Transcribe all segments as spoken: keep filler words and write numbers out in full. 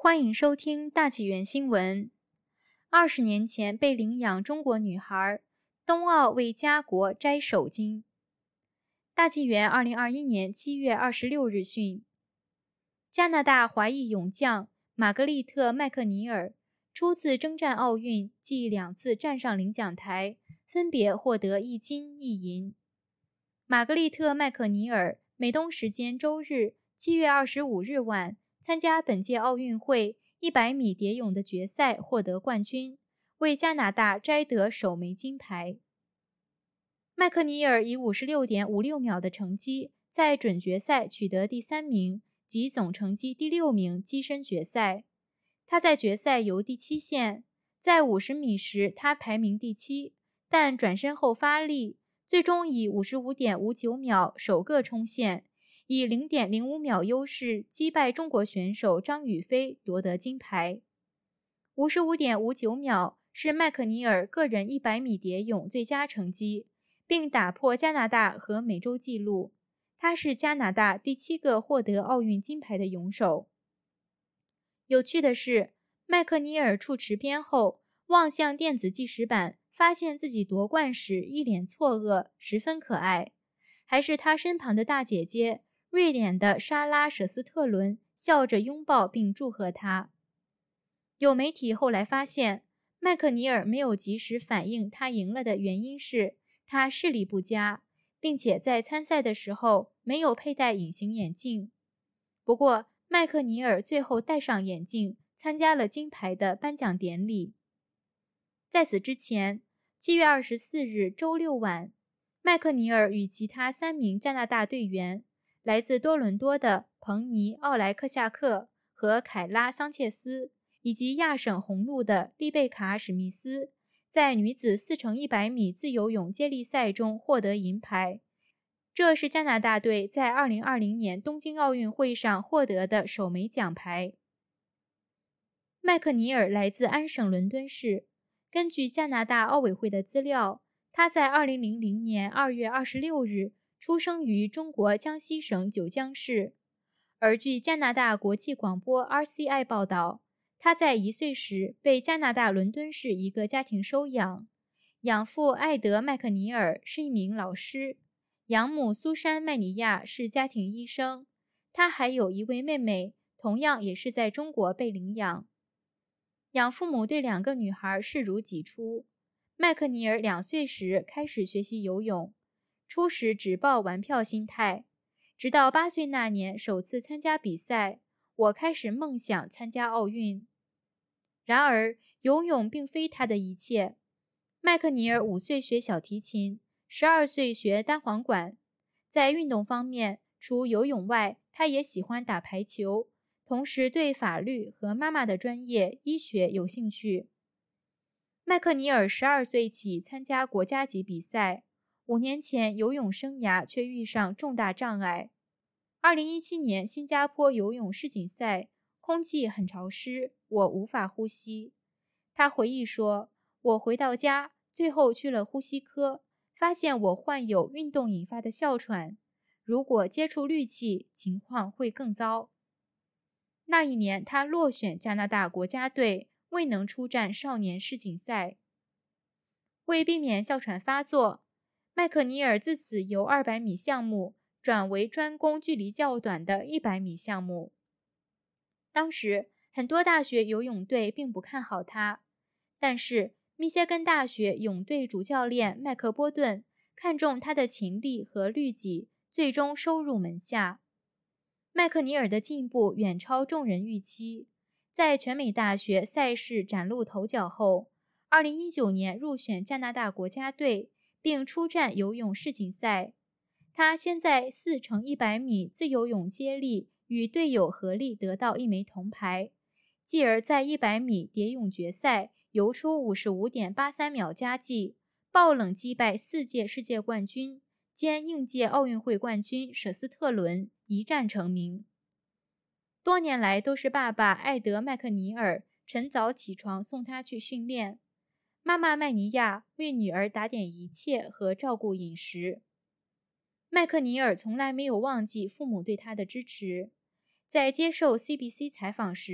欢迎收听大纪元新闻。二十年前被领养中国女孩，冬奥为家国摘首金。大纪元二零二一年七月二十六日讯，加拿大华裔泳将玛格丽特·麦克尼尔初次征战奥运，即两次站上领奖台，分别获得一金一银。玛格丽特·麦克尼尔美东时间周日七月二十五日晚参加本届奥运会一百米蝶泳的决赛，获得冠军，为加拿大摘得首枚金牌。麦克尼尔以 五十六点五六秒的成绩在准决赛取得第三名，及总成绩第六名，跻身决赛。他在决赛游第七线，在五十米时他排名第七，但转身后发力，最终以 五十五点五九秒首个冲线，以 零点零五秒优势击败中国选手张雨霏，夺得金牌。 五十五点五九秒是麦克尼尔个人一百米蝶泳最佳成绩，并打破加拿大和美洲纪录。他是加拿大第七个获得奥运金牌的泳手。有趣的是，麦克尼尔触池边后望向电子计时板，发现自己夺冠时一脸错愕，十分可爱。还是他身旁的大姐姐瑞典的莎拉·舍斯特伦笑着拥抱并祝贺他。有媒体后来发现，麦克尼尔没有及时反应他赢了的原因是他视力不佳，并且在参赛的时候没有佩戴隐形眼镜。不过麦克尼尔最后戴上眼镜，参加了金牌的颁奖典礼。在此之前，七月二十四日周六晚，麦克尼尔与其他三名加拿大队员，来自多伦多的彭尼·奥莱克夏克和凯拉·桑切斯，以及亚省红鹿的丽贝卡·史密斯，在女子四乘一百米自由泳接力赛中获得银牌。这是加拿大队在二零二零年东京奥运会上获得的首枚奖牌。麦克尼尔来自安省伦敦市，根据加拿大奥委会的资料，他在二零零零年二月二十六日出生于中国江西省九江市。而据加拿大国际广播 R C I 报道，他在一岁时被加拿大伦敦市一个家庭收养，养父艾德·麦克尼尔是一名老师，养母苏珊·麦尼亚是家庭医生。他还有一位妹妹，同样也是在中国被领养。养父母对两个女孩视如己出。麦克尼尔两岁时开始学习游泳，初时只抱玩票心态，直到八岁那年首次参加比赛，我开始梦想参加奥运。然而，游泳并非他的一切。麦克尼尔五岁学小提琴，十二岁学单簧管。在运动方面，除游泳外，他也喜欢打排球，同时对法律和妈妈的专业医学有兴趣。麦克尼尔十二岁起参加国家级比赛，五年前游泳生涯却遇上重大障碍。二零一七年新加坡游泳世锦赛，空气很潮湿，我无法呼吸。他回忆说，我回到家，最后去了呼吸科，发现我患有运动引发的哮喘，如果接触氯气，情况会更糟。那一年他落选加拿大国家队，未能出战少年世锦赛。为避免哮喘发作，麦克尼尔自此由二百米项目转为专攻距离较短的一百米项目。当时很多大学游泳队并不看好他，但是密歇根大学泳队主教练麦克波顿看中他的勤力和律己，最终收入门下。麦克尼尔的进步远超众人预期，在全美大学赛事崭露头角后，二零一九年入选加拿大国家队，并出战游泳世锦赛。他先在四乘一百米自由泳接力与队友合力得到一枚铜牌，继而在一百米蝶泳决赛游出 五十五点八三秒佳绩，爆冷击败四届世界冠军兼应届奥运会冠军舍斯特伦，一战成名。多年来都是爸爸艾德·麦克尼尔晨早起床送他去训练，妈妈麦尼亚为女儿打点一切和照顾饮食。麦克尼尔从来没有忘记父母对他的支持。在接受 C B C 采访时，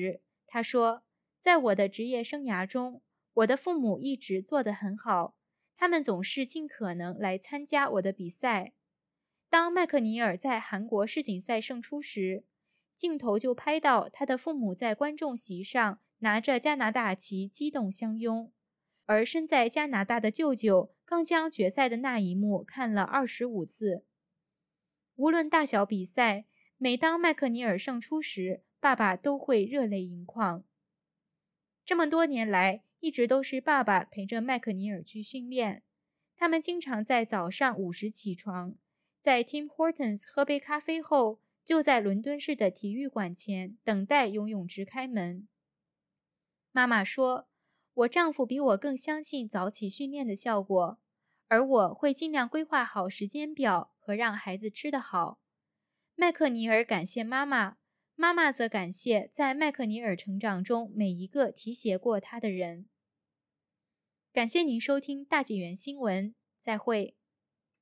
他说，在我的职业生涯中，我的父母一直做得很好，他们总是尽可能来参加我的比赛。当麦克尼尔在韩国世锦赛胜出时，镜头就拍到他的父母在观众席上拿着加拿大旗激动相拥，而身在加拿大的舅舅刚将决赛的那一幕看了二十五次。无论大小比赛，每当麦克尼尔胜出时，爸爸都会热泪盈眶。这么多年来，一直都是爸爸陪着麦克尼尔去训练。他们经常在早上五时起床，在 Tim Hortons 喝杯咖啡后，就在伦敦市的体育馆前等待游泳池开门。妈妈说，我丈夫比我更相信早起训练的效果，而我会尽量规划好时间表和让孩子吃得好。麦克尼尔感谢妈妈，妈妈则感谢在麦克尼尔成长中每一个提携过他的人。感谢您收听大纪元新闻，再会。